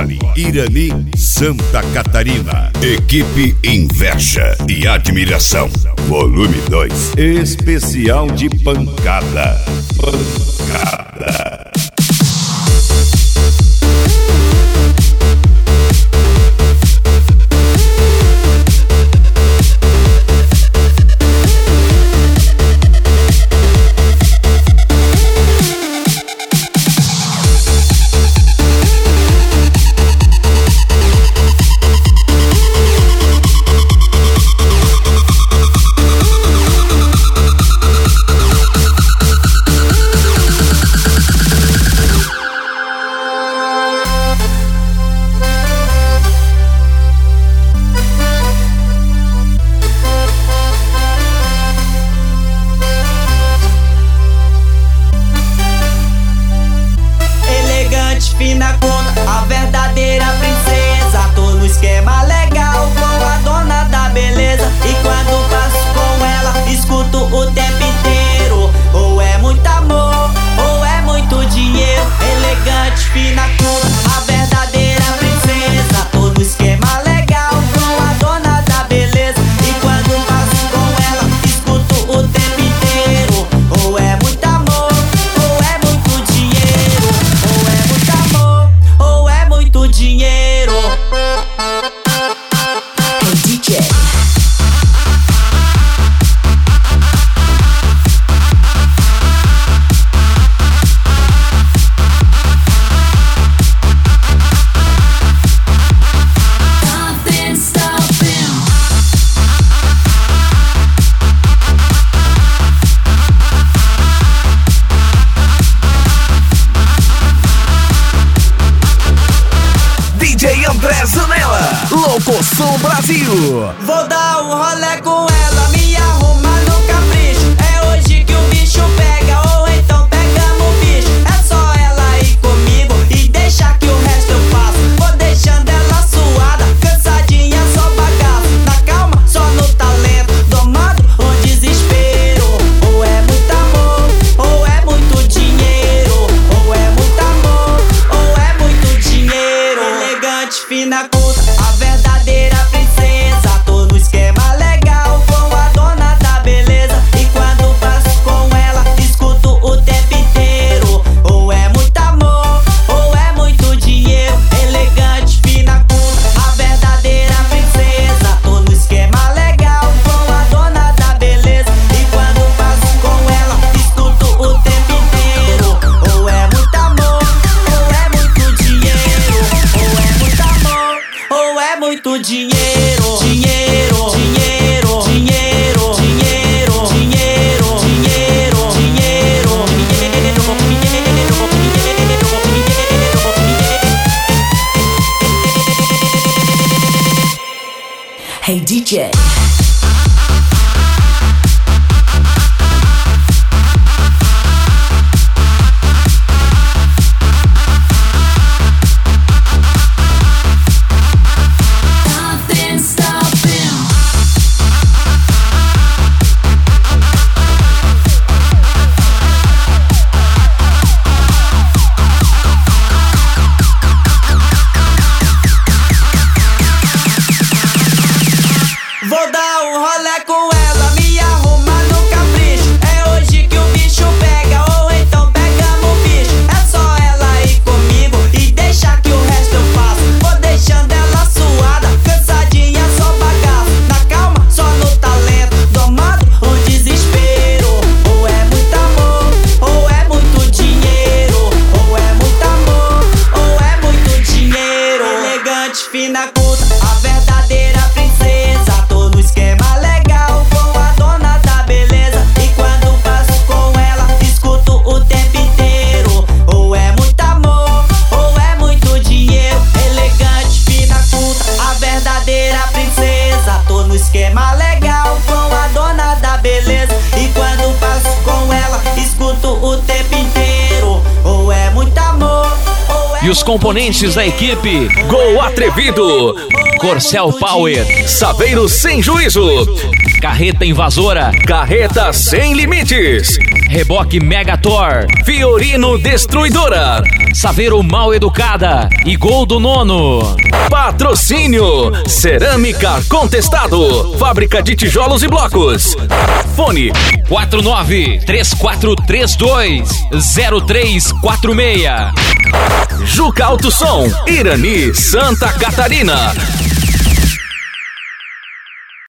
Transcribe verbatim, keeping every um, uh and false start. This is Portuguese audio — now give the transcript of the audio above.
Poli, Irani, Santa Catarina. Equipe Inveja e Admiração, volume dois. Especial de pancada. Pancada. Fina conta, a verdadeira princesa. Tô no esquema legal com a dona da beleza. E quando passo com ela, escuto o tempo inteiro. Ou é muito amor, ou é muito dinheiro. Elegante, fina conta, a verdadeira princesa. Tô no esquema legal com a dona da beleza. E quando passo com ela, escuto o tempo inteiro. Ou é muito amor, ou é muito dinheiro. Ou é muito amor, ou é muito dinheiro. Hey D J, Nothing stopping. D J André Zanella, Locoção Brasil. vou dar um rolê com ela, me arrumar no capricho. É hoje que o bicho pega, ou então pegamos o bicho. É só ela ir comigo e deixar que o resto eu faço. Vou deixando ela suada, cansadinha, só bagaço. Na calma, só no talento, domando o desespero. Ou é muito amor, ou é muito dinheiro. Ou é muito amor, ou é muito dinheiro. Elegante, fina, culta, a verdadeira princesa. Tô no esquema legal com a dona da beleza. E quando passo com ela, escuto o tempo inteiro. Ou é muito amor, ou é muito dinheiro. Elegante, fina, culta, a verdadeira princesa. Tô no esquema legal com a dona da beleza. E quando passo com ela, escuto o tempo inteiro. Ou é muito amor, ou é muito dinheiro. Ou é muito amor, ou é muito dinheiro. Dinheiro, dinheiro, dinheiro, dinheiro, dinheiro, dinheiro, dinheiro, dinheiro. Hey D J. Nothing stopping. Vou dar um rolê com ela, me arrumar no capricho. É hoje que o bicho pega, ou então pegamos o bicho. É só ela ir comigo e deixar que o resto eu faço. Vou deixando ela suada, cansadinha, só bagaço. Na calma, só no talento, domando o desespero. Ou é muito amor, ou é muito dinheiro. Ou é muito amor, ou é muito dinheiro. Elegante, fina, culta, a verdadeira princesa. Tô no esquema legal com a dona da beleza. E quando passo com ela, escuto o tempo inteiro. Ou é muito amor, ou é muito dinheiro. Elegante, fina, culta, a verdadeira princesa. Tô no esquema legal com a dona da beleza. E quando passo com ela, escuto o tempo inteiro. Ou é muito amor, ou é e os componentes da equipe: Gol Atrevido, Corcel Power, Saveiro Sem Juízo, Carreta Invasora, Carreta Sem Limites, Reboque Megator, Fiorino Destruidora, Saveiro Mal Educada e Gol do Nono. Patrocínio Cerâmica Contestado, Fábrica de Tijolos e Blocos. Fone quatro nove três quatro três dois zero três quatro seis. Juca Alto Som, Irani, Santa Catarina.